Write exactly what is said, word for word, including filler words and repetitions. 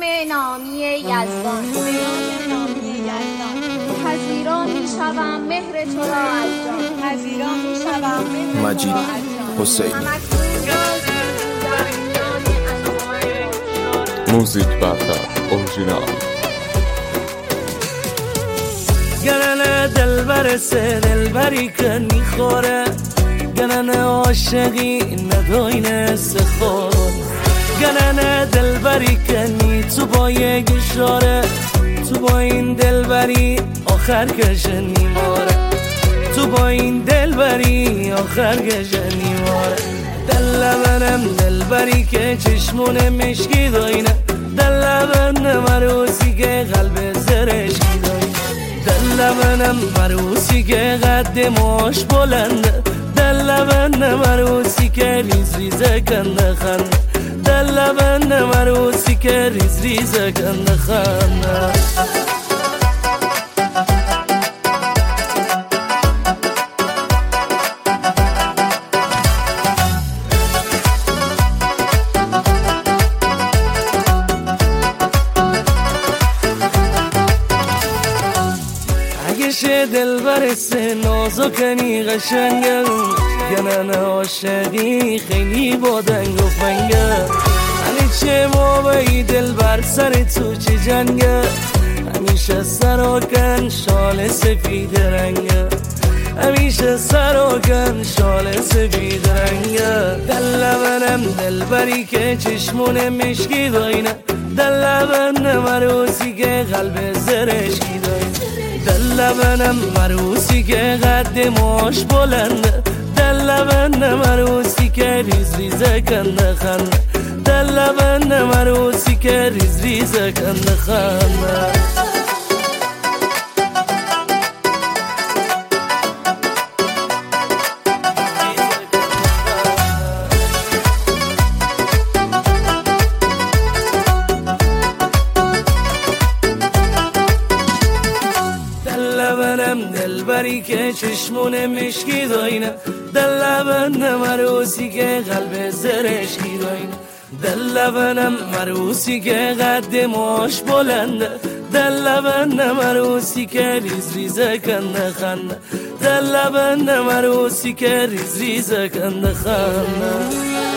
نامی یزدان به نام نامی یزدان پذیرا می شوم مهر تو را از جان پذیرا می شوم مهر تو را از جان حسینی موزیک برتر اورجینال گرنه دل برسه دل بری که میخوره گرنه عاشقی نداینه سخور گرنه دل بری که نی تو با یک اشاره تو با این دل بری آخر گشه نیماره تو با این دل بری آخر گشه نیماره دل لبنم دل بری که چشمون مشکی داینه دل لبن مروسی که قلب زرشکی داینه دل لبنم مروسی که قد ماش بلنده دل لبن مروسی که ریز ریزه کنده خنده دل لبن مروسی که ریز ریزه کنده خنده شه دل برسه نازو کنی قشنگه گنن عاشقی خیلی با دنگ و فنگه هنی چه ما بایی دل بر سر تو چه جنگه همیشه سراکن شال سفید رنگه همیشه سراکن شال سفید رنگه دل لبنم دل بری که چشمون مشکی داینه دل لبن مروسی که قلب زرشکی داینه دل لبنم مروسی که قد ماش بلنده دل لبن مروسی که ریز ریزه کنده خنده دل لبن مروسی که ریز ریزه کنده خنده دل بری که چشمون مشکی داینه دل لبن مروسی که قلب زرشکی داینه دل لبنم مروسی که قد ماش بلنده دل لبن مروسی که ریز ریزه کنده خنده دل لبن مروسی که ریز ریزه کنده خنده